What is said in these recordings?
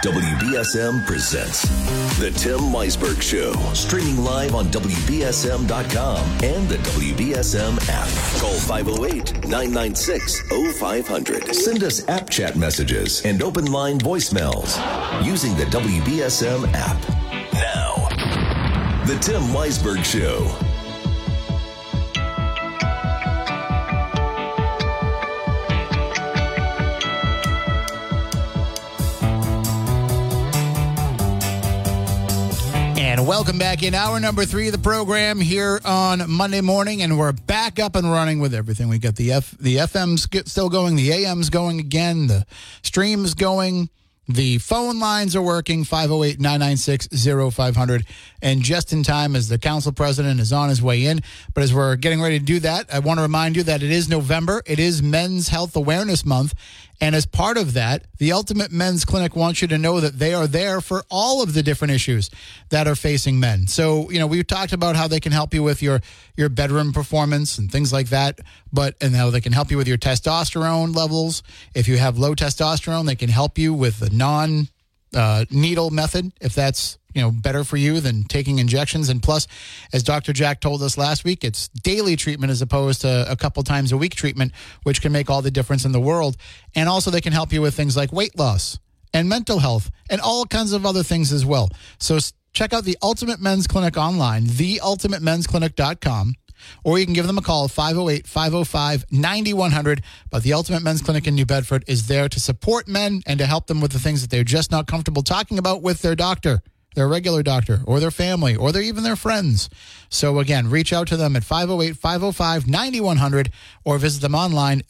WBSM presents The Tim Weisberg Show, streaming live on WBSM.com and the WBSM app. Call 508-996-0500. Send us app chat messages and open line voicemails using the WBSM app. Now, The Tim Weisberg Show. And welcome back in hour number 3 of the program here on Monday morning, and we're back up and running with everything. We got the FMs still going, the AMs going again, the streams going, the phone lines are working, 508-996-0500, and just in time as the council president is on his way in. But as we're getting ready to do that, I want to remind you that it is November. It is Men's Health Awareness Month. And as part of that, the Ultimate Men's Clinic wants you to know that they are there for all of the different issues that are facing men. So, we've talked about how they can help you with your bedroom performance and things like that, and how they can help you with your testosterone levels. If you have low testosterone, they can help you with the non-needle method, if that's better for you than taking injections. And plus, as Dr. Jack told us last week, it's daily treatment as opposed to a couple times a week treatment, which can make all the difference in the world. And also they can help you with things like weight loss and mental health and all kinds of other things as well. So check out the Ultimate Men's Clinic online, theultimatemensclinic.com, or you can give them a call, 508-505-9100. But the Ultimate Men's Clinic in New Bedford is there to support men and to help them with the things that they're just not comfortable talking about with their doctor, their regular doctor, or their family, or even their friends. So again, reach out to them at 508-505-9100 or visit them online,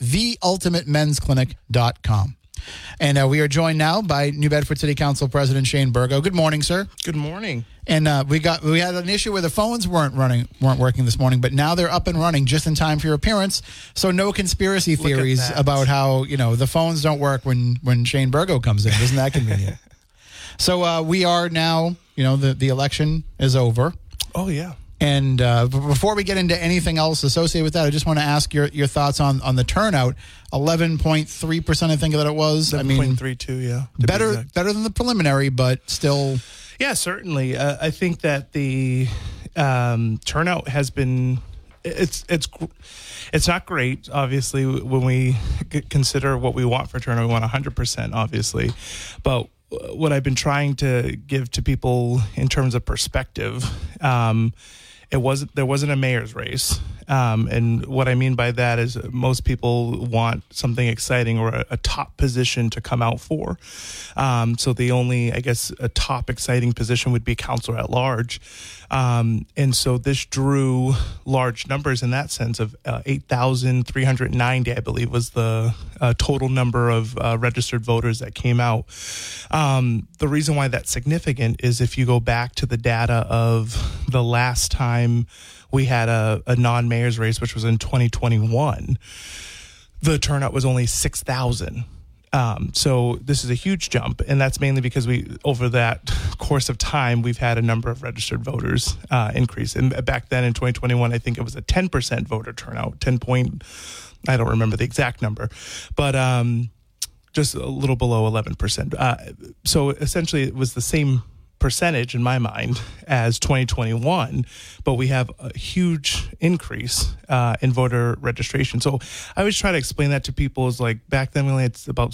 theultimatemensclinic.com. And we are joined now by New Bedford City Council President Shane Burgo. Good morning, sir. Good morning. And we had an issue where the phones weren't working this morning, but now they're up and running just in time for your appearance. So no conspiracy theories about how the phones don't work when Shane Burgo comes in. Isn't that convenient? So we are now, the election is over. Oh, yeah. And before we get into anything else associated with that, I just want to ask your thoughts on the turnout. 11.3%, I think that it was. 11.32, yeah. Better than the preliminary, but still. Yeah, certainly. I think that the turnout has been. It's not great, obviously, when we consider what we want for turnout. We want 100%, obviously, but what I've been trying to give to people in terms of perspective, there wasn't a mayor's race. And what I mean by that is most people want something exciting or a top position to come out for. So the only, a top exciting position would be councilor at large. And so this drew large numbers in that sense of 8,390, I believe, was the total number of registered voters that came out. The reason why that's significant is if you go back to the data of the last time we had a non-mayor's race, which was in 2021, the turnout was only 6,000. So this is a huge jump, and that's mainly because over that course of time, we've had a number of registered voters increase. And back then in 2021, I think it was a 10% voter turnout, I don't remember the exact number, but just a little below 11%. So essentially, it was the same percentage in my mind as 2021, but we have a huge increase in voter registration. So I always try to explain that to people as back then we only had about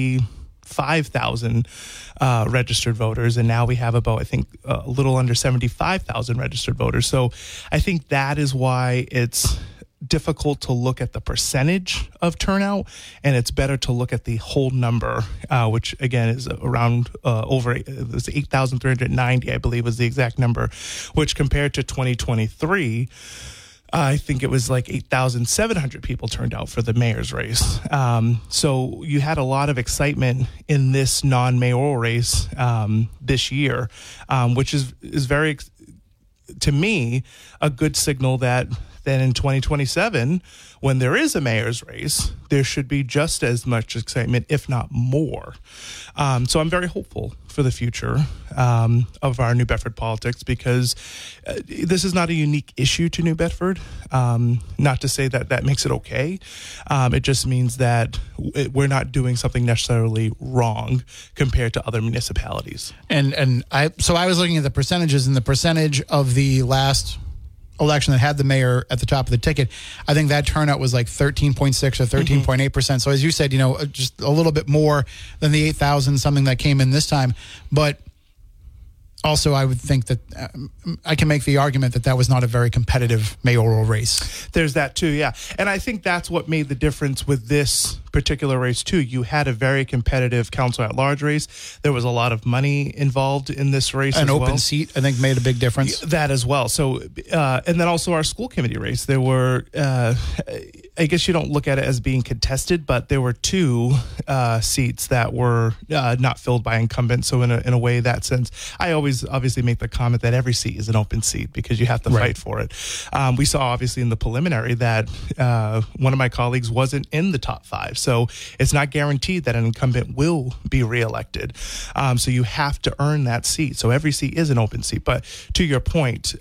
65,000 registered voters, and now we have about, I think, a little under 75,000 registered voters. So I think that is why it's difficult to look at the percentage of turnout, and it's better to look at the whole number, which again is around over 8,390, I believe was the exact number, which compared to 2023, I think it was 8,700 people turned out for the mayor's race. So you had a lot of excitement in this non-mayoral race this year, which is very, to me, a good signal that then in 2027, when there is a mayor's race, there should be just as much excitement, if not more. So I'm very hopeful for the future of our New Bedford politics, because this is not a unique issue to New Bedford. Not to say that makes it okay. It just means that we're not doing something necessarily wrong compared to other municipalities. And I was looking at the percentages, and the percentage of the last election that had the mayor at the top of the ticket, I think that turnout was like 13.6 or 13.8%. So as you said, just a little bit more than the 8,000 something that came in this time. But also, I would think that I can make the argument that was not a very competitive mayoral race. There's that too, yeah. And I think that's what made the difference with this particular race too. You had a very competitive council at large race. There was a lot of money involved in this race. An open seat, I think, made a big difference. That as well. So, and then also our school committee race. There were, I guess you don't look at it as being contested, but there were 2 seats that were not filled by incumbents. So in a way, that sense, I always obviously make the comment that every seat is an open seat because you have to fight for it. We saw obviously in the preliminary that one of my colleagues wasn't in the top 5. So it's not guaranteed that an incumbent will be reelected. So you have to earn that seat. So every seat is an open seat. But to your point,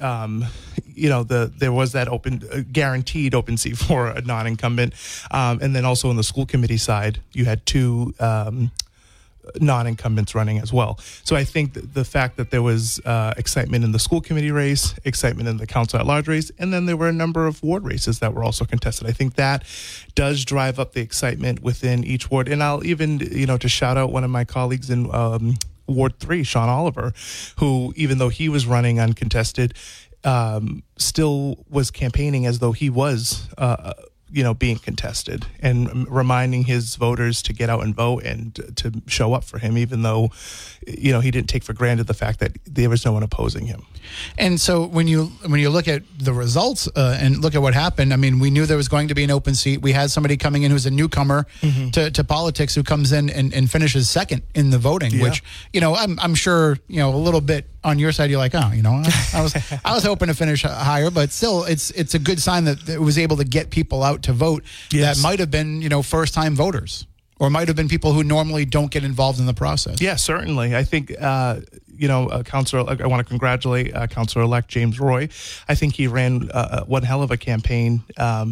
there was that guaranteed open seat for a non-incumbent. And then also on the school committee side, you had 2 non-incumbents running as well. So I think the fact that there was excitement in the school committee race, excitement in the council at large race, and then there were a number of ward races that were also contested. I think that does drive up the excitement within each ward. And I'll even, to shout out one of my colleagues in Ward 3, Sean Oliver, who, even though he was running uncontested, still was campaigning as though he was being contested, and reminding his voters to get out and vote and to show up for him, even though, he didn't take for granted the fact that there was no one opposing him. And so when you look at the results and look at what happened, I mean, we knew there was going to be an open seat. We had somebody coming in who's a newcomer to politics who comes in and finishes second in the voting, which, I'm sure, a little bit on your side, you're like, I was hoping to finish higher, but still it's a good sign that it was able to get people out to vote that might have been, first time voters, or might have been people who normally don't get involved in the process. Yeah, certainly. I think, Councilor, I want to congratulate Councilor-elect James Roy. I think he ran one hell of a campaign,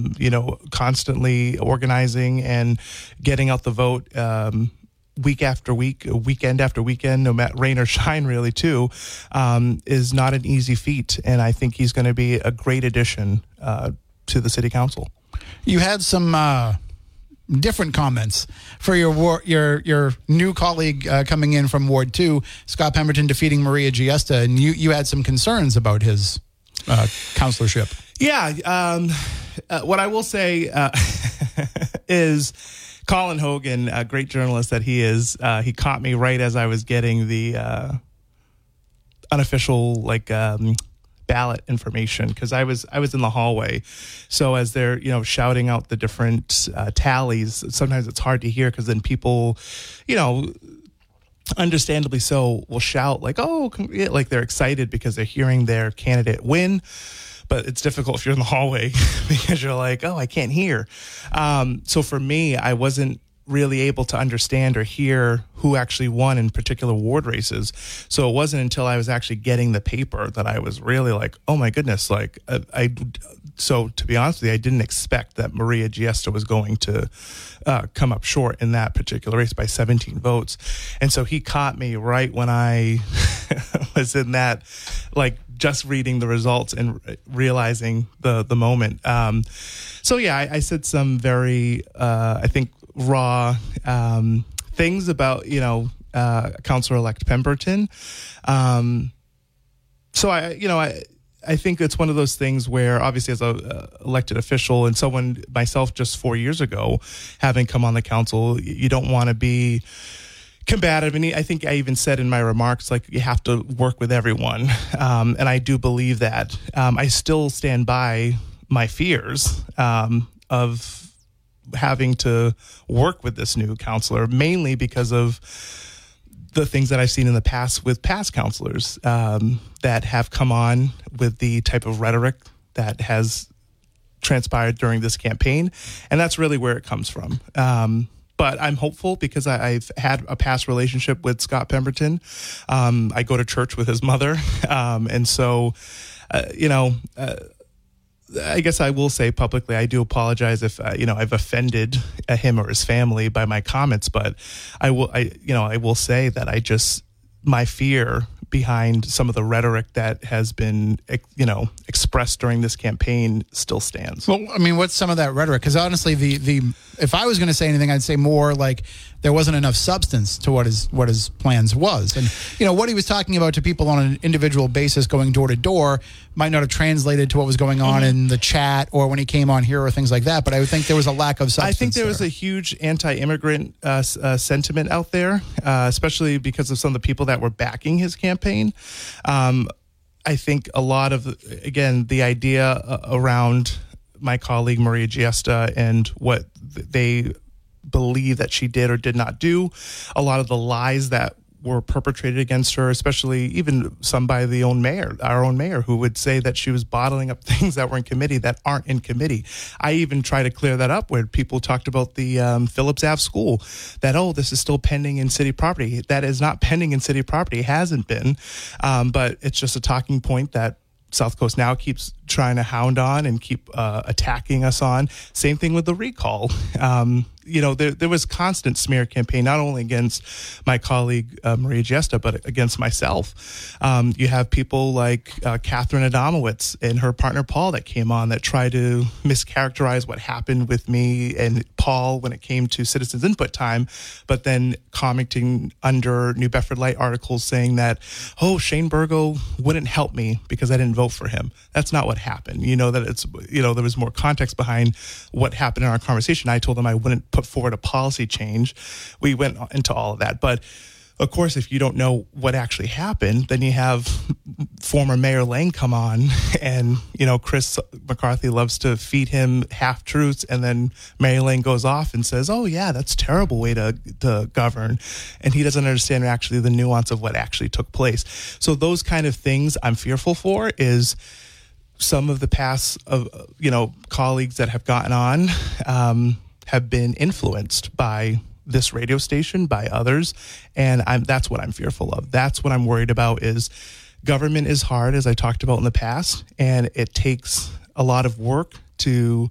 constantly organizing and getting out the vote week after week, weekend after weekend, no matter rain or shine, really, too, is not an easy feat. And I think he's going to be a great addition to the city council. You had some different comments for your new colleague coming in from Ward 2, Scott Pemberton, defeating Maria Giesta, and you had some concerns about his councilorship. Yeah, what I will say is Colin Hogan, a great journalist that he is, he caught me right as I was getting the unofficial ballot information, because I was in the hallway. So as they're shouting out the different tallies, sometimes it's hard to hear, because then people, understandably so, will shout like, oh, like they're excited because they're hearing their candidate win. But it's difficult if you're in the hallway because you're like, oh, I can't hear. So for me, I wasn't really able to understand or hear who actually won in particular ward races. So it wasn't until I was actually getting the paper that I was really like, oh my goodness, so to be honest with you, I didn't expect that Maria Giesta was going to come up short in that particular race by 17 votes. And so he caught me right when I was in that, just reading the results and realizing the moment. So yeah, I said some very, I think, raw things about Councilor-elect Pemberton. So I think it's one of those things where, obviously, as a elected official and someone myself just 4 years ago, having come on the council, you don't want to be combative. And I think I even said in my remarks, you have to work with everyone. And I do believe that. I still stand by my fears of having to work with this new counselor, mainly because of the things that I've seen in the past with past counselors that have come on with the type of rhetoric that has transpired during this campaign, and that's really where it comes from. But I'm hopeful because I've had a past relationship with Scott Pemberton. I go to church with his mother. And so, I guess I will say publicly, I do apologize if, I've offended him or his family by my comments. But I will say that my fear behind some of the rhetoric that has been, expressed during this campaign still stands. Well, I mean, what's some of that rhetoric? Because honestly, if I was going to say anything, I'd say more like there wasn't enough substance to what his plans was. And, what he was talking about to people on an individual basis going door to door might not have translated to what was going on in the chat or when he came on here or things like that. But I would think there was a lack of substance. I think there was a huge anti-immigrant sentiment out there, especially because of some of the people that were backing his campaign. I think a lot of, again, the idea around my colleague Maria Giesta and what they believe that she did or did not do, a lot of the lies that were perpetrated against her, especially even some by our own mayor, who would say that she was bottling up things that were in committee that aren't in committee. I even try to clear that up where people talked about the Phillips Ave school, that, this is still pending in city property. That is not pending in city property. It hasn't been. But it's just a talking point that South Coast Now keeps trying to hound on and keep attacking us on. Same thing with the recall. There was constant smear campaign, not only against my colleague Maria Giesta, but against myself. You have people like Catherine Adamowicz and her partner Paul that came on that tried to mischaracterize what happened with me and Paul when it came to citizens input time, but then commenting under New Bedford Light articles saying that, Shane Burgo wouldn't help me because I didn't vote for him. That's not what happened. There was more context behind what happened in our conversation. I told them I wouldn't put forward a policy change. We went into all of that. But of course, if you don't know what actually happened, then you have former Mayor Lane come on and, Chris McCarthy loves to feed him half-truths. And then Mayor Lane goes off and says, that's a terrible way to govern. And he doesn't understand actually the nuance of what actually took place. So those kind of things I'm fearful for is some of the past of, colleagues that have gotten on have been influenced by this radio station, by others, and that's what I'm fearful of. That's what I'm worried about. Is government is hard, as I talked about in the past, and it takes a lot of work to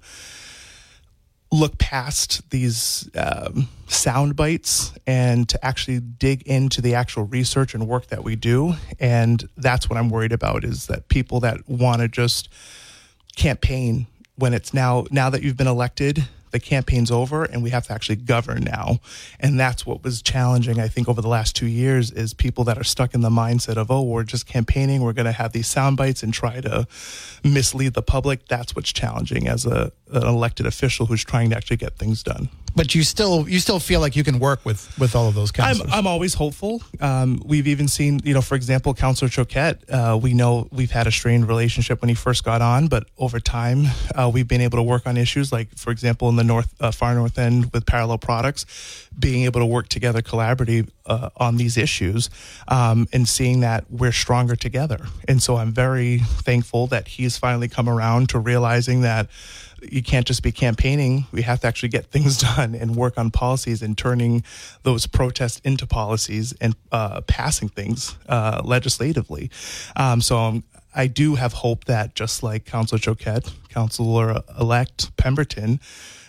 look past these sound bites and to actually dig into the actual research and work that we do. And that's what I'm worried about, is that people that want to just campaign when it's now that you've been elected, the campaign's over and we have to actually govern now. And that's what was challenging, I think, over the last 2 years, is people that are stuck in the mindset of, we're just campaigning, we're going to have these sound bites and try to mislead the public. That's what's challenging as an elected official who's trying to actually get things done. But you still feel like you can work with all of those councilors. I'm always hopeful. We've even seen, for example, Councillor Choquette. We know we've had a strained relationship when he first got on, but over time, we've been able to work on issues like, for example, in the far north end with Parallel Products, being able to work together collaboratively on these issues, and seeing that we're stronger together. And so I'm very thankful that he's finally come around to realizing that you can't just be campaigning. We have to actually get things done and work on policies and turning those protests into policies and passing things legislatively. So I do have hope that just like Councillor Choquette, Councillor-elect Pemberton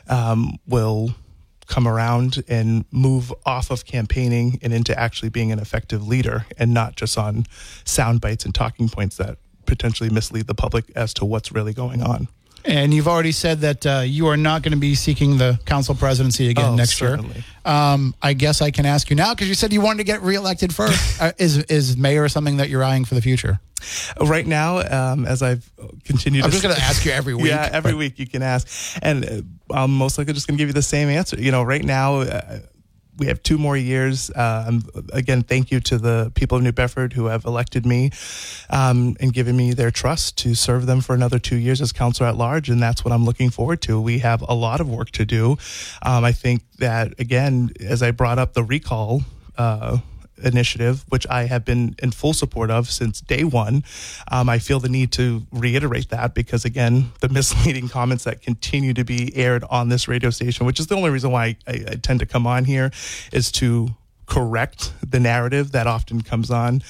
will come around and move off of campaigning and into actually being an effective leader, and not just on sound bites and talking points that potentially mislead the public as to what's really going on. And you've already said that you are not going to be seeking the council presidency again next year. I guess I can ask you now, because you said you wanted to get reelected first. Is mayor something that you're eyeing for the future? Right now, as I've continued I'm just going to ask you every week. Yeah, every week you can ask. And I'm most likely just going to give you the same answer. Right now, we have 2 more years. Again, thank you to the people of New Bedford who have elected me and given me their trust to serve them for another 2 years as councilor at large, and that's what I'm looking forward to. We have a lot of work to do. I think that, again, as I brought up the recall, initiative, which I have been in full support of since day one. I feel the need to reiterate that because, again, the misleading comments that continue to be aired on this radio station, which is the only reason why I tend to come on here, is to correct the narrative that often comes on.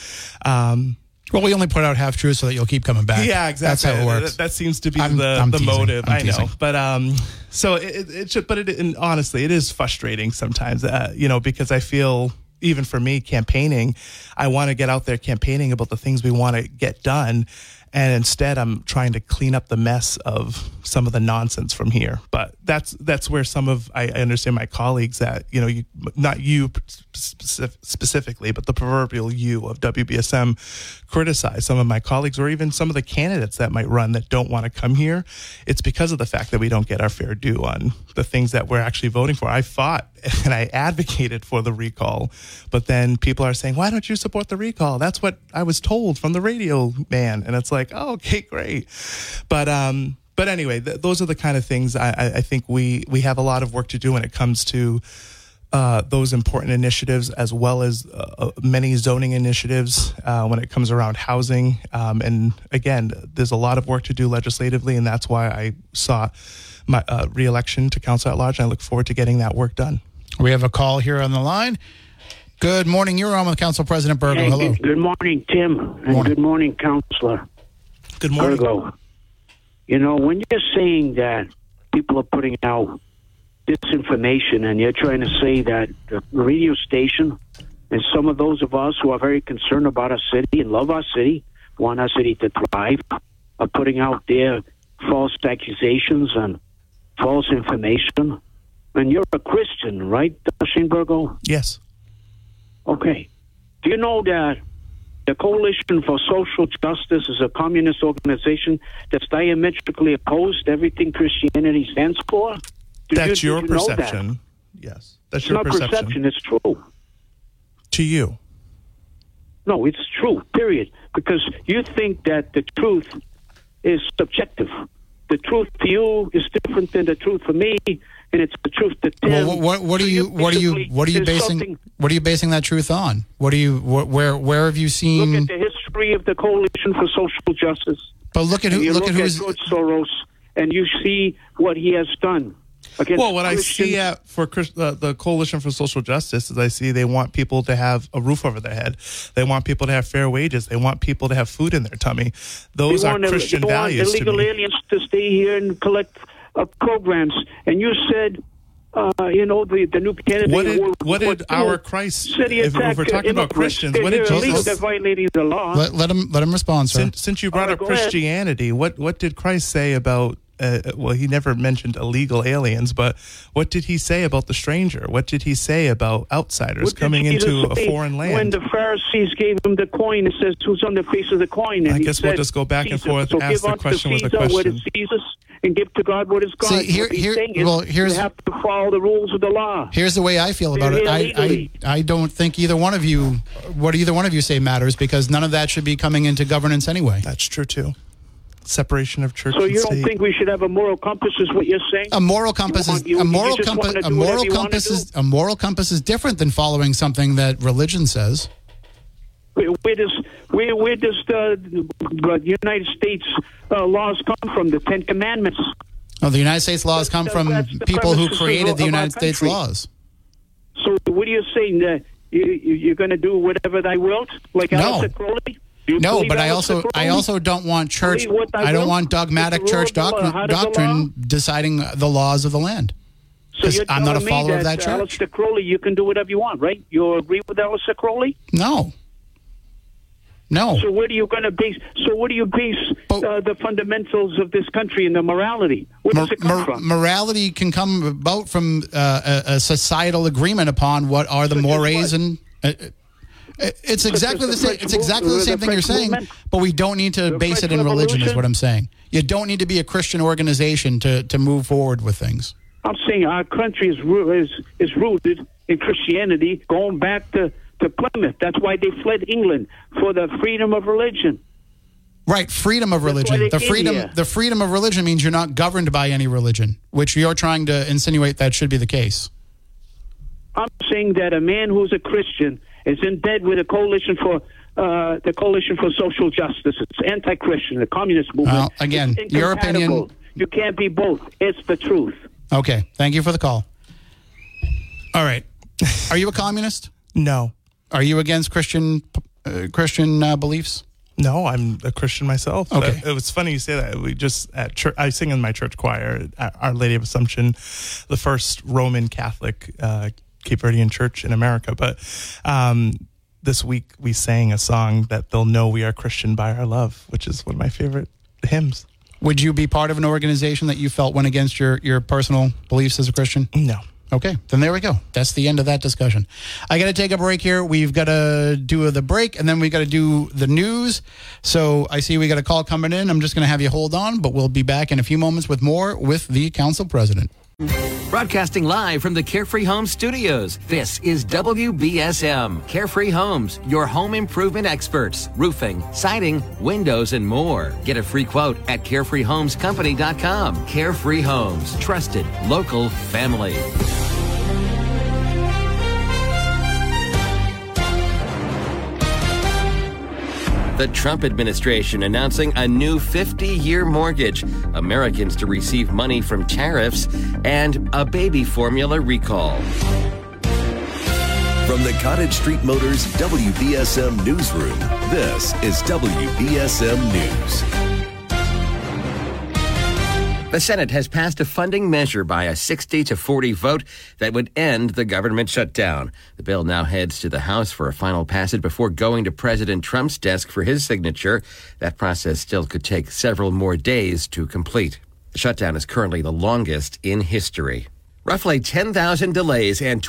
Well, we only put out half truths so that you'll keep coming back. Yeah, exactly. That's how it works. That seems to be I'm the teasing. motive. I'm I know, teasing. but so it should. But and honestly, it is frustrating sometimes. Because I feel, even for me, campaigning, I want to get out there campaigning about the things we want to get done. And instead, I'm trying to clean up the mess of some of the nonsense from here. But that's where some of I understand my colleagues that not you specifically, but the proverbial you of WBSM criticize some of my colleagues or even some of the candidates that might run that don't want to come here. It's because of the fact that we don't get our fair due on the things that we're actually voting for. I fought and I advocated for the recall, but then people are saying, "Why don't you support the recall?" That's what I was told from the radio man, and it's like, oh, okay, great. But anyway, those are the kind of things I think we have a lot of work to do when it comes to those important initiatives, as well as many zoning initiatives when it comes around housing. And again, there's a lot of work to do legislatively, and that's why I sought my re-election to council at large. And I look forward to getting that work done. We have a call here on the line. Good morning. You're on with Council President Burgo. Hey, Hello. good morning, Tim. And good morning, Councillor Good morning. Burgo. When you're saying that people are putting out disinformation and you're trying to say that the radio station and some of those of us who are very concerned about our city and love our city, want our city to thrive, are putting out their false accusations and false information. And you're a Christian, right, Shane Burgo? Yes. Okay. Do you know that the Coalition for Social Justice is a communist organization that's diametrically opposed to everything Christianity stands for? That's your Did you know that? perception. Yes. That's It's your not perception. It's true. To you. No, it's true, period. Because you think that the truth is subjective. The truth to you is different than the truth for me, and it's the truth to Tim. Well, what are you basing that truth on? Where have you seen? Look at the history of the Coalition for Social Justice. But look at You look at George who's. Soros, and you see what he has done. Well, what I see for the Coalition for Social Justice is I see they want people to have a roof over their head. They want people to have fair wages. They want people to have food in their tummy. Those are Christian values to me. Illegal aliens to stay here and collect programs. And you said, the new candidate. What did our Christ? If we're talking about Christians, what did Jesus? They're violating the law. Let him respond, sir. Since you brought up Christianity, what did Christ say about? He never mentioned illegal aliens, but what did he say about the stranger? What did he say about outsiders coming into a foreign land? When the Pharisees gave him the coin, it says, "Who's on the face of the coin?" And I guess we'll just go back and forth, ask the question with a question. What is Jesus, and give to God what is God. See, here's you have to follow the rules of the law. Here's the way I feel about it. I don't think either one of you say matters, because none of that should be coming into governance anyway. That's true too. Separation of church so and you state. don't think we should have a moral compass, is what you're saying? A moral compass is different than following something that religion says. Where does the United States laws come from? The Ten Commandments. No, the United States laws come from people who created the United States laws. So what are you saying? That you're going to do whatever thy wilt, like Alistair Crowley? No, but I also don't want church. I don't want dogmatic church doctrine deciding the laws of the land. So you're I'm not a follower of that church. Alistair Crowley, you can do whatever you want, right? You agree with Alistair Crowley? No. So where do you base the fundamentals of this country and the morality? Where does it come from? Morality can come about from a societal agreement upon what are the mores and. It's exactly the same. It's exactly the same thing you're saying, but we don't need to base it in religion. Is what I'm saying. You don't need to be a Christian organization to move forward with things. I'm saying our country is rooted in Christianity, going back to Plymouth. That's why they fled England, for the freedom of religion. Right, freedom of religion. The freedom of religion means you're not governed by any religion, which you're trying to insinuate that should be the case. I'm saying that a man who's a Christian It's in bed with the Coalition for Social Justice. It's anti-Christian, the communist movement. Well, again, your opinion. You can't be both. It's the truth. Okay. Thank you for the call. All right. Are you a communist? No. Are you against Christian beliefs? No, I'm a Christian myself. Okay. It was funny you say that. We just at church, I sing in my church choir at Our Lady of Assumption, the first Roman Catholic Cape Verdean church in America. But this week we sang a song that they'll know we are Christian by our love, which is one of my favorite hymns. Would you be part of an organization that you felt went against your personal beliefs as a Christian? No. Okay, then there we go. That's the end of that discussion. I got to take a break here. We've got to do the break, and then we got to do the news. So I see we got a call coming in. I'm just going to have you hold on, but we'll be back in a few moments with more with the council president. Broadcasting live from the Carefree Homes studios, this is WBSM. Carefree Homes, your home improvement experts. Roofing, siding, windows, and more. Get a free quote at carefreehomescompany.com. Carefree Homes, trusted, local, family. The Trump administration announcing a new 50-year mortgage, Americans to receive money from tariffs, and a baby formula recall. From the Cottage Street Motors WBSM Newsroom, this is WBSM News. The Senate has passed a funding measure by a 60-40 vote that would end the government shutdown. The bill now heads to the House for a final passage before going to President Trump's desk for his signature. That process still could take several more days to complete. The shutdown is currently the longest in history. Roughly 10,000 delays and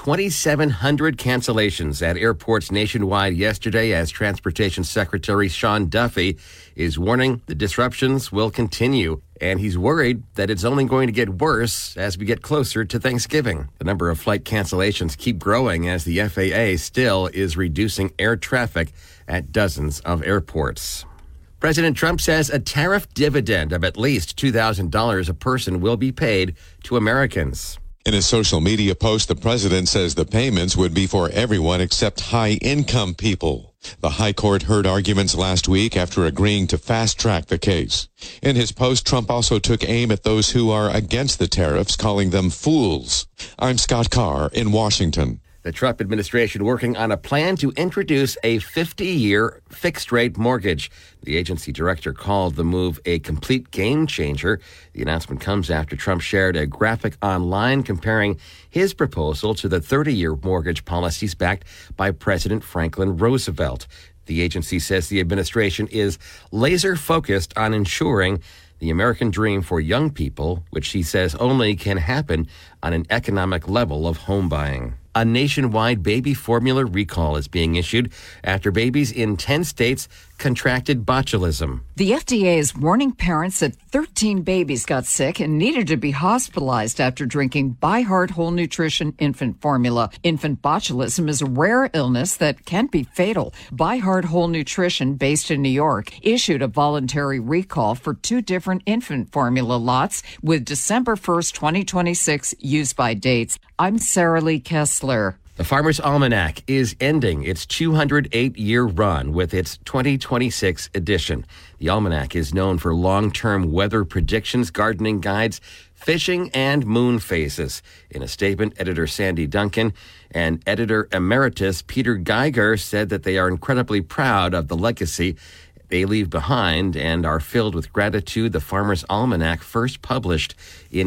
2,700 cancellations at airports nationwide yesterday as Transportation Secretary Sean Duffy is warning the disruptions will continue. And he's worried that it's only going to get worse as we get closer to Thanksgiving. The number of flight cancellations keep growing as the FAA still is reducing air traffic at dozens of airports. President Trump says a tariff dividend of at least $2,000 a person will be paid to Americans. In a social media post, the president says the payments would be for everyone except high-income people. The High Court heard arguments last week after agreeing to fast-track the case. In his post, Trump also took aim at those who are against the tariffs, calling them fools. I'm Scott Carr in Washington. The Trump administration working on a plan to introduce a 50-year fixed-rate mortgage. The agency director called the move a complete game changer. The announcement comes after Trump shared a graphic online comparing his proposal to the 30-year mortgage policies backed by President Franklin Roosevelt. The agency says the administration is laser-focused on ensuring the American dream for young people, which he says only can happen on an economic level of home buying. A nationwide baby formula recall is being issued after babies in 10 states contracted botulism. The FDA is warning parents that 13 babies got sick and needed to be hospitalized after drinking By Heart Whole Nutrition infant formula. Infant botulism is a rare illness that can be fatal. By Heart Whole Nutrition, based in New York, issued a voluntary recall for 2 different infant formula lots with December 1st, 2026 use-by dates. I'm Sarah Lee Kessler. The Farmer's Almanac is ending its 208-year run with its 2026 edition. The Almanac is known for long-term weather predictions, gardening guides, fishing, and moon phases. In a statement, editor Sandy Duncan and editor emeritus Peter Geiger said that they are incredibly proud of the legacy they leave behind and are filled with gratitude. The Farmer's Almanac first published in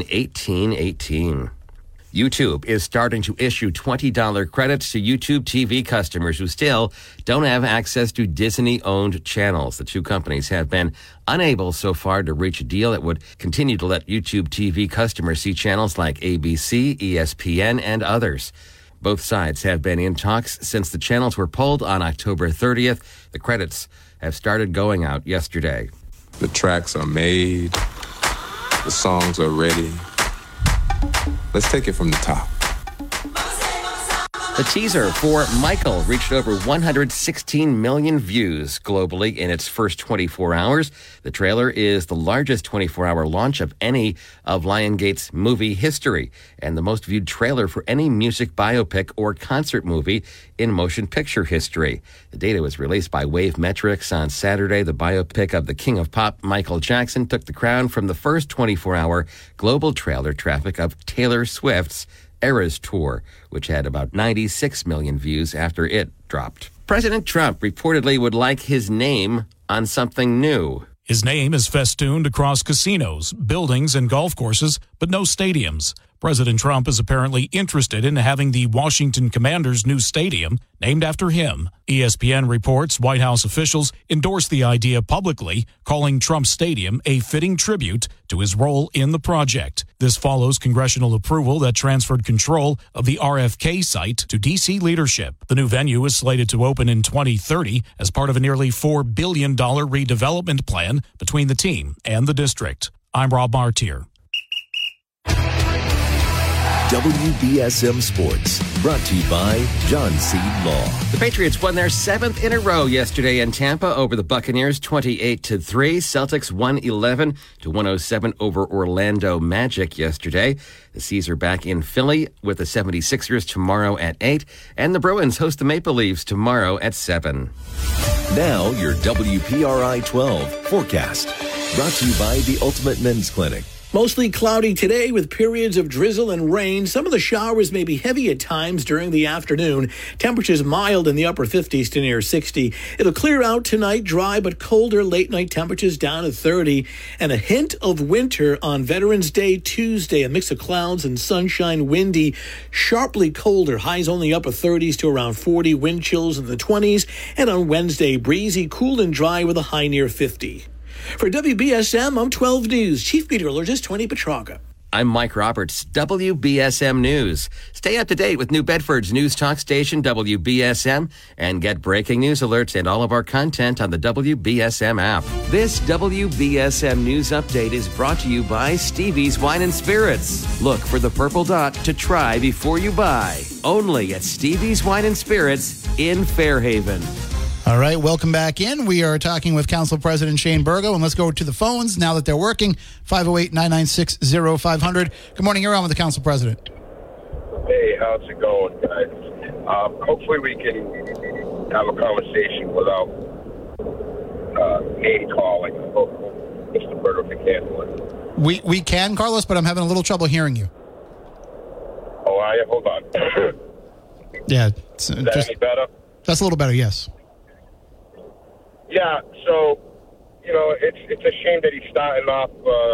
1818. YouTube is starting to issue $20 credits to YouTube TV customers who still don't have access to Disney-owned channels. The two companies have been unable so far to reach a deal that would continue to let YouTube TV customers see channels like ABC, ESPN, and others. Both sides have been in talks since the channels were pulled on October 30th. The credits have started going out yesterday. The tracks are made. The songs are ready. Let's take it from the top. The The teaser for Michael reached over 116 million views globally in its first 24 hours. The trailer is the largest 24-hour launch of any of Lionsgate's movie history and the most viewed trailer for any music biopic or concert movie in motion picture history. The data was released by Wave Metrics on Saturday. The biopic of the King of Pop, Michael Jackson, took the crown from the first 24-hour global trailer traffic of Taylor Swift's Eras Tour, which had about 96 million views after it dropped. President Trump reportedly would like his name on something new. His name is festooned across casinos, buildings, and golf courses, but no stadiums. President Trump is apparently interested in having the Washington Commanders' new stadium named after him. ESPN reports White House officials endorsed the idea publicly, calling Trump Stadium a fitting tribute to his role in the project. This follows congressional approval that transferred control of the RFK site to D.C. leadership. The new venue is slated to open in 2030 as part of a nearly $4 billion redevelopment plan between the team and the district. I'm Rob Martier. WBSM Sports, brought to you by John Seed Law. The Patriots won their 7th in a row yesterday in Tampa over the Buccaneers 28-3. Celtics won 11-107 over Orlando Magic yesterday. The C's are back in Philly with the 76ers tomorrow at 8, and the Bruins host the Maple Leafs tomorrow at 7. Now your WPRI 12 forecast, brought to you by the Ultimate Men's Clinic. Mostly cloudy today with periods of drizzle and rain. Some of the showers may be heavy at times during the afternoon. Temperatures mild in the upper 50s to near 60. It'll clear out tonight, dry but colder. Late night temperatures down to 30. And a hint of winter on Veterans Day Tuesday. A mix of clouds and sunshine, windy, sharply colder. Highs only upper 30s to around 40. Wind chills in the 20s. And on Wednesday, breezy, cool and dry with a high near 50. For WBSM, I'm 12 News Chief Meteorologist Tony Petrarca. I'm Mike Roberts, WBSM News. Stay up to date with New Bedford's news talk station, WBSM, and get breaking news alerts and all of our content on the WBSM app. This WBSM News Update is brought to you by Stevie's Wine and Spirits. Look for the purple dot to try before you buy. Only at Stevie's Wine and Spirits in Fairhaven. All right, welcome back in. We are talking with Council President Shane Burgo, and let's go to the phones now that they're working. 508-996-0500. Good morning. You're on with the Council President. Hey, how's it going, guys? Hopefully we can have a conversation without name calling. Mr. Burgo can handle it. We can, Carlos, but I'm having a little trouble hearing you. Oh, are you? Hold on. Yeah. Is that any better? That's a little better, yes. Yeah, so, it's a shame that he's starting off,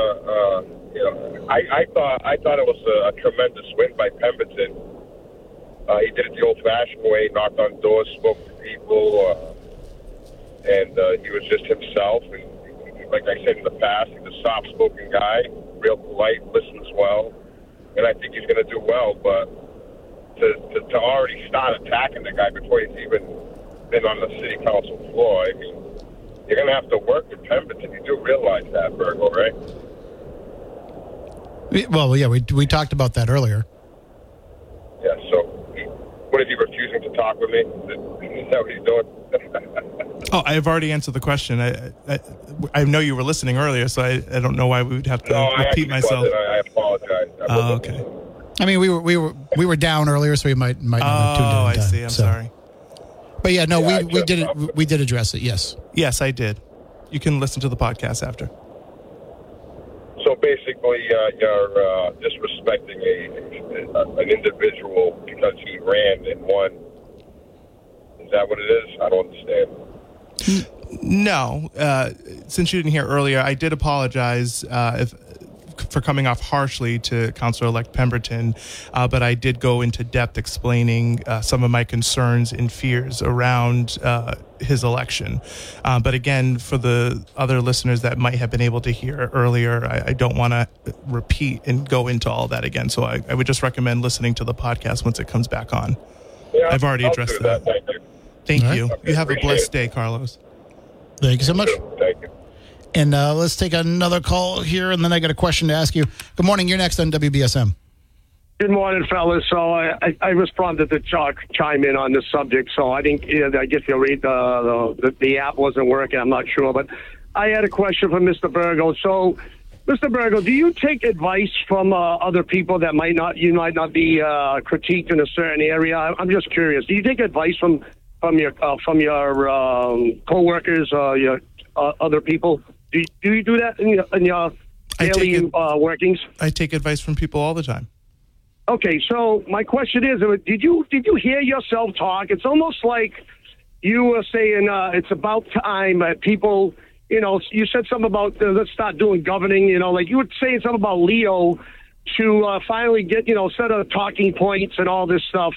I thought it was a tremendous win by Pemberton. He did it the old-fashioned way, knocked on doors, spoke to people, and he was just himself. And like I said in the past, he's a soft-spoken guy, real polite, listens well, and I think he's going to do well. But to already start attacking the guy before he's even been on the city council floor, I mean, you're going to have to work with Pemberton. You do realize that, Burgo, right? Well, yeah, we talked about that earlier. Yeah, so what is he refusing to talk with me? Is that what he's doing? Oh, I've already answered the question. I know you were listening earlier, so I don't know why we would have to repeat myself. I apologize. Oh, okay. I mean, we were down earlier, so we might not have tuned in. Oh, I see. I'm sorry. But yeah, no, we did address it. Yes. Yes, I did. You can listen to the podcast after. So basically, you're disrespecting an individual because he ran and won. Is that what it is? I don't understand. No. Since you didn't hear earlier, I did apologize for coming off harshly to Councilor-elect Pemberton, but I did go into depth explaining some of my concerns and fears around his election. But again, for the other listeners that might have been able to hear earlier, I don't want to repeat and go into all that again. So I would just recommend listening to the podcast once it comes back on. Yeah, I've already addressed that. Thank you. Okay, you have a blessed day, Carlos. Thank you so much. Thank you. And let's take another call here, and then I got a question to ask you. Good morning. You're next on WBSM. Good morning, fellas. So I was prompted to chime in on this subject. So I think I guess you'll read the app wasn't working. I'm not sure, but I had a question for Mr. Burgo. So, Mr. Burgo, do you take advice from other people that might not be critiqued in a certain area? I'm just curious. Do you take advice from your coworkers, your other people? Do you do that in your daily workings? I take advice from people all the time. Okay, so my question is, did you hear yourself talk? It's almost like you were saying it's about time that people, you said something about let's start doing governing, like you were saying something about Leo to finally get, set of talking points and all this stuff.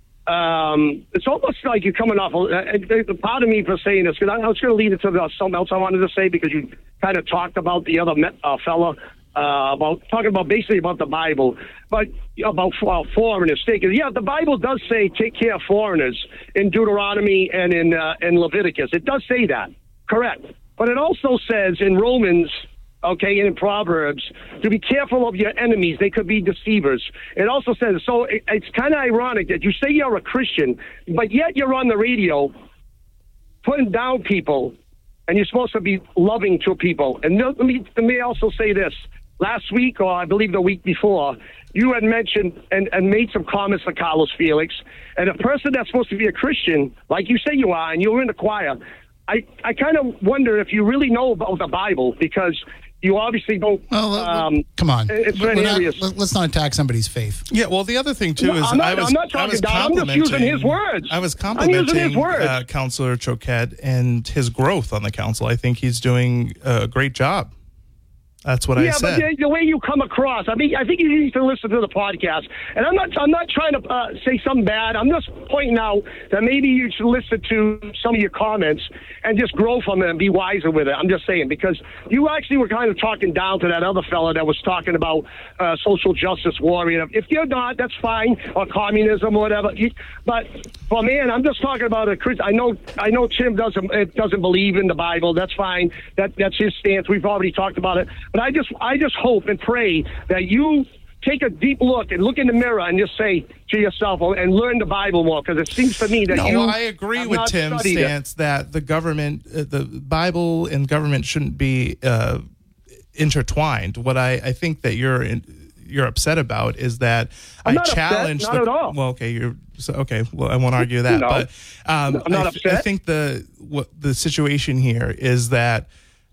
It's almost like you're coming off, pardon me for saying this, because I was going to lead it to something else I wanted to say, because you kind of talked about the other fella. Talking about basically about the Bible, but about foreigners. The Bible does say take care of foreigners in Deuteronomy and in Leviticus. It does say that, correct. But it also says in Romans, okay, and in Proverbs, to be careful of your enemies. They could be deceivers. It also says, so it's kind of ironic that you say you're a Christian, but yet you're on the radio putting down people, and you're supposed to be loving to people. And let me also say this. Last week, or I believe the week before, you had mentioned and made some comments to Carlos Felix. And a person that's supposed to be a Christian, like you say you are, and you're in the choir, I kind of wonder if you really know about the Bible, because you obviously don't. Come on. Let's not attack somebody's faith. Yeah, well, the other thing, too, is I'm not talking down. I'm just using his words. I was complimenting Councilor Choquette and his growth on the council. I think he's doing a great job. That's what I said. Yeah, but the way you come across, I think you need to listen to the podcast. And I'm not trying to say something bad. I'm just pointing out that maybe you should listen to some of your comments and just grow from it and be wiser with it. I'm just saying, because you actually were kind of talking down to that other fella that was talking about social justice warrior. If you're not, that's fine, or communism or whatever. But for me, I'm just talking about a Christian. I know Tim doesn't believe in the Bible. That's fine. That's his stance. We've already talked about it. But I just hope and pray that you take a deep look and look in the mirror and just say to yourself and learn the Bible more, because it seems to me that I agree with Tim's stance that the government, the Bible and government shouldn't be intertwined. What I think that you're upset about is that I'm not challenge upset, not at all. Well, okay, well, I won't argue that. No, but I'm not upset. I think the situation here is that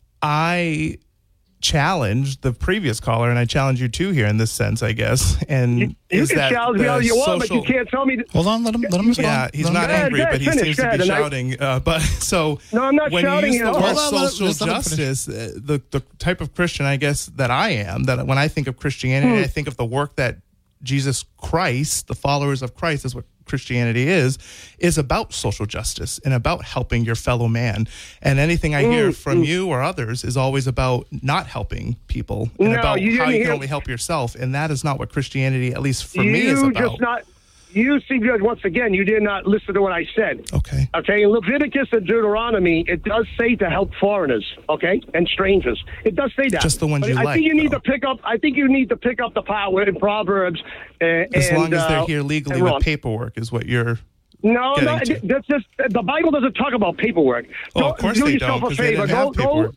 I challenge the previous caller, and I challenge you too here in this sense, I guess. And you can challenge me all you want, but you can't tell me. Hold on, let him respond. Yeah, he's not angry, but he seems to be shouting. But so no, I'm not when shouting. you use the word social justice, the type of Christian, I guess, that I am, that when I think of Christianity, I think of the work that Jesus Christ, the followers of Christ, is what Christianity is about social justice and about helping your fellow man. And anything I hear from you or others is always about not helping people and about how you can only help yourself. And that is not what Christianity, at least for me, is about. You see, once again, you did not listen to what I said. Okay. Okay, in Leviticus and Deuteronomy, it does say to help foreigners, okay, and strangers. It does say that. Just the ones I think you need to pick up. I think you need to pick up the power in Proverbs. As long as they're here legally with paperwork, is what you're. No, that's just the Bible doesn't talk about paperwork. Oh, of course they don't, because they didn't have paperwork.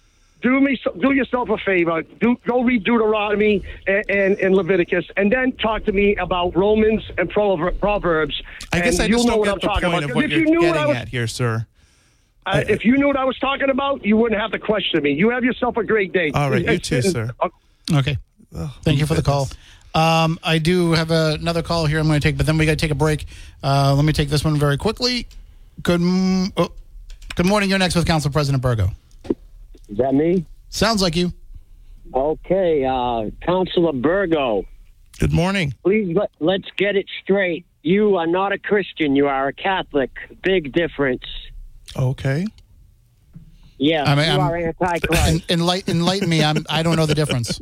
Do yourself a favor. Go read Deuteronomy and Leviticus, and then talk to me about Romans and Proverbs. I guess I just don't get the point of what you're getting at here, sir. If you knew what I was talking about, you wouldn't have to question me. You have yourself a great day. All right, you too, sir. Okay. Thank you for the call. I do have another call here I'm going to take, but then we got to take a break. Let me take this one very quickly. Good morning. You're next with Council President Burgo. Is that me? Sounds like you. Okay, Councilor Burgo. Good morning. Please, let's get it straight. You are not a Christian. You are a Catholic. Big difference. Okay. Yeah, you are anti-Christ. Enlighten me. I don't know the difference.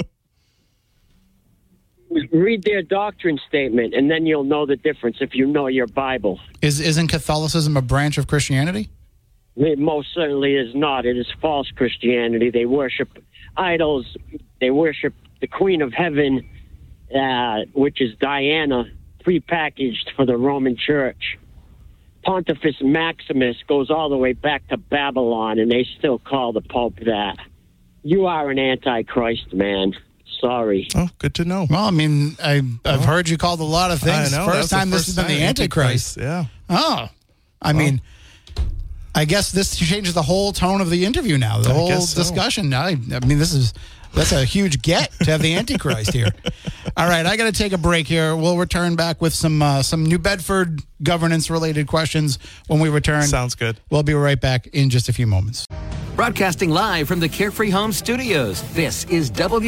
Read their doctrine statement, and then you'll know the difference if you know your Bible. Isn't Catholicism a branch of Christianity? It most certainly is not. It is false Christianity. They worship idols. They worship the Queen of Heaven. which is Diana, prepackaged for the Roman Church. Pontifex Maximus goes all the way back to Babylon, and they still call the Pope that. You are an antichrist, man. Sorry. Oh, good to know. Well, I mean, I've heard you called a lot of things. I know, First time this has been the Antichrist. Yeah. Oh, I mean, I guess this changes the whole tone of the interview now. The whole discussion. I mean, that's a huge get to have the Antichrist here. All right, I got to take a break here. We'll return back with some New Bedford governance-related questions when we return. Sounds good. We'll be right back in just a few moments. Broadcasting live from the Carefree Homes studios, this is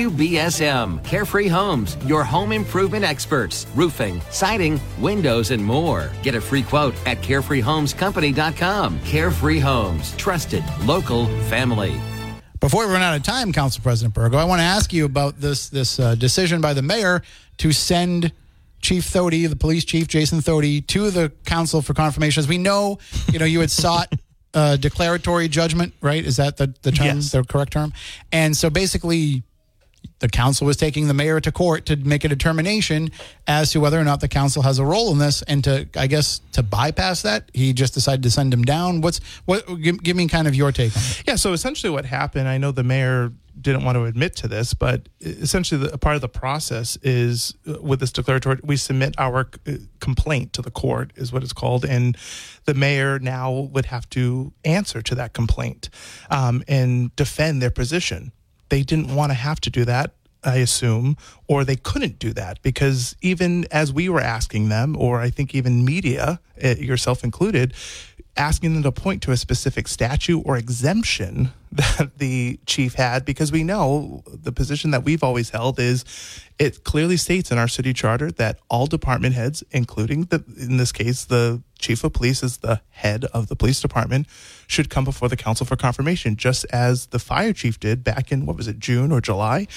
WBSM. Carefree Homes, your home improvement experts. Roofing, siding, windows, and more. Get a free quote at carefreehomescompany.com. Carefree Homes, trusted, local, family. Before we run out of time, Council President Burgo, I want to ask you about this decision by the mayor to send Chief Thody, the police chief, Jason Thody, to the council for confirmation. As we know, you had sought declaratory judgment, right? Is that the term, yes, the correct term? And so basically, the council was taking the mayor to court to make a determination as to whether or not the council has a role in this. And to bypass that, he just decided to send him down. Give me kind of your take on it. Yeah, so essentially what happened, I know the mayor didn't want to admit to this, but essentially a part of the process is with this declaratory, we submit our complaint to the court, is what it's called, and the mayor now would have to answer to that complaint and defend their position. They didn't want to have to do that, I assume, or they couldn't do that because even as we were asking them, or I think even media, yourself included, asking them to point to a specific statute or exemption that the chief had, because we know the position that we've always held is it clearly states in our city charter that all department heads, including in this case, the chief of police is the head of the police department, should come before the council for confirmation, just as the fire chief did back in, June or July?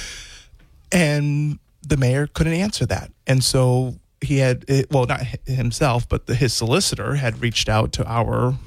And the mayor couldn't answer that. And so he had, not himself, but his solicitor had reached out to our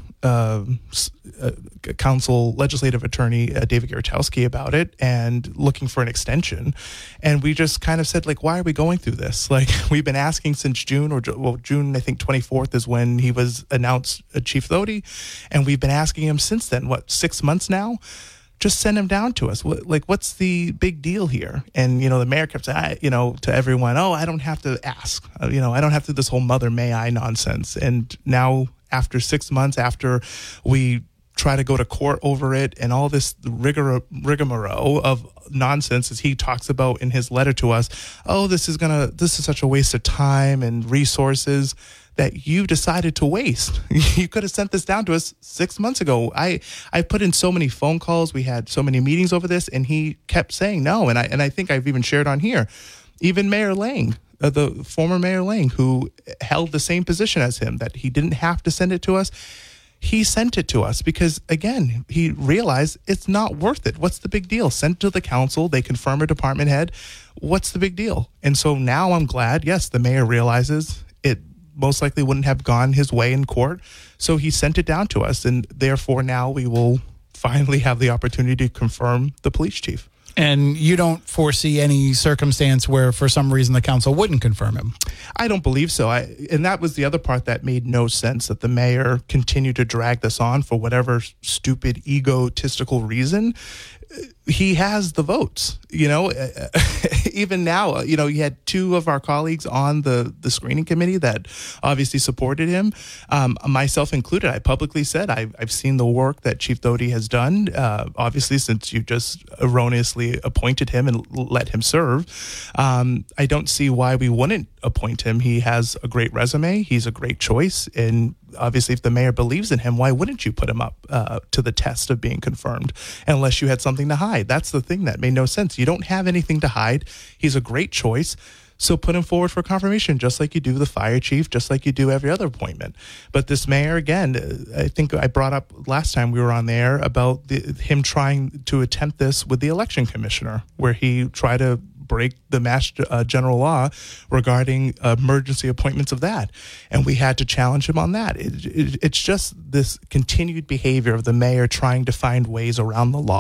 council legislative attorney, David Giertowski, about it and looking for an extension. And we just kind of said, why are we going through this? We've been asking since June, June, I think 24th is when he was announced Chief Thody. And we've been asking him since then, 6 months now? Just send him down to us. What's the big deal here? And, the mayor kept saying, to everyone, I don't have to ask. I don't have to do this whole mother may I nonsense. And now, after 6 months, after we try to go to court over it and all this rigmarole of nonsense, as he talks about in his letter to us, this is such a waste of time and resources that you decided to waste. You could have sent this down to us 6 months ago. I put in so many phone calls. We had so many meetings over this, and he kept saying no. And I think I've even shared on here, even Mayor Lang, the former Mayor Lang, who held the same position as him, that he didn't have to send it to us. He sent it to us because, again, he realized it's not worth it. What's the big deal? Send it to the council. They confirm a department head. What's the big deal? And so now I'm glad, yes, the mayor realizes it most likely wouldn't have gone his way in court. So he sent it down to us. And therefore now we will finally have the opportunity to confirm the police chief. And you don't foresee any circumstance where, for some reason, the council wouldn't confirm him? I don't believe so. And that was the other part that made no sense, that the mayor continued to drag this on for whatever stupid, egotistical reason. He has the votes, even now, he had two of our colleagues on the screening committee that obviously supported him, myself included. I publicly said I've seen the work that Chief Thody has done, obviously, since you just erroneously appointed him and let him serve. I don't see why we wouldn't appoint him. He has a great resume. He's a great choice. And obviously, if the mayor believes in him, why wouldn't you put him up to the test of being confirmed, unless you had something to hide? That's the thing that made no sense. You don't have anything to hide. He's a great choice. So put him forward for confirmation, just like you do the fire chief, just like you do every other appointment. But this mayor, again, I think I brought up last time we were on there about him trying to attempt this with the election commissioner, where he tried to break the Mass General Law regarding emergency appointments of that. And we had to challenge him on that. It's just this continued behavior of the mayor trying to find ways around the law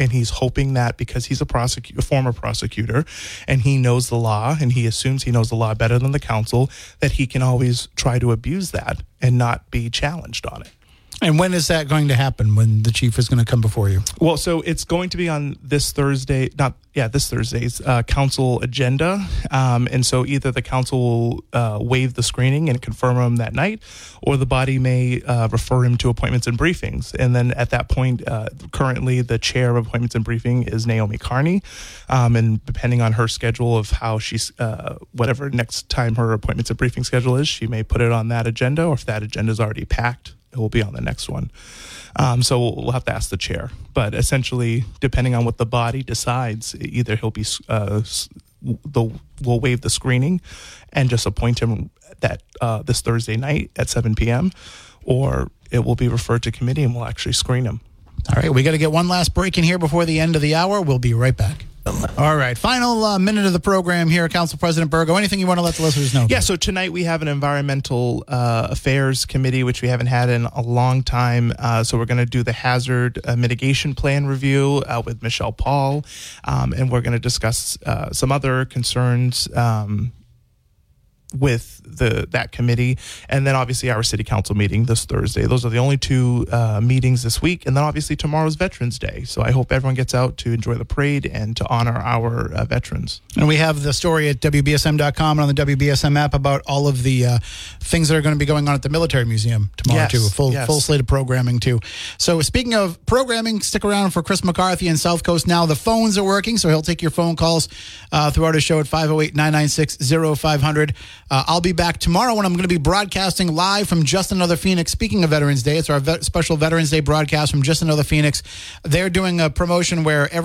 and he's hoping that because he's a former prosecutor, and he knows the law, and he assumes he knows the law better than the council, that he can always try to abuse that and not be challenged on it. And when is that going to happen, when the chief is going to come before you? Well, so it's going to be on this Thursday's council agenda. And so either the council will waive the screening and confirm him that night, or the body may refer him to appointments and briefings. And then at that point, currently the chair of appointments and briefing is Naomi Carney. And depending on her schedule of how she's, whatever next time her appointments and briefing schedule is, she may put it on that agenda, or if that agenda is already packed, it will be on the next one. So we'll have to ask the chair. But essentially, depending on what the body decides, either he'll be we'll waive the screening and just appoint him that this Thursday night at 7 p.m., or it will be referred to committee and we'll actually screen him. All right, we got to get one last break in here before the end of the hour. We'll be right back. All right, final minute of the program here, Council President Burgo. Anything you want to let the listeners know? Yeah, so tonight we have an environmental affairs committee, which we haven't had in a long time. So we're going to do the hazard mitigation plan review with Michelle Paul, and we're going to discuss some other concerns with that committee, and then obviously our city council meeting this Thursday. Those are the only two meetings this week, and then obviously tomorrow's Veterans Day. So I hope everyone gets out to enjoy the parade and to honor our veterans. And we have the story at WBSM.com and on the WBSM app about all of the things that are going to be going on at the Military Museum tomorrow, too. A full slate of programming, too. So speaking of programming, stick around for Chris McCarthy in South Coast Now. The phones are working, so he'll take your phone calls throughout his show at 508-996-0500. I'll be back tomorrow when I'm going to be broadcasting live from Just Another Phoenix. Speaking of Veterans Day, it's our special Veterans Day broadcast from Just Another Phoenix. They're doing a promotion where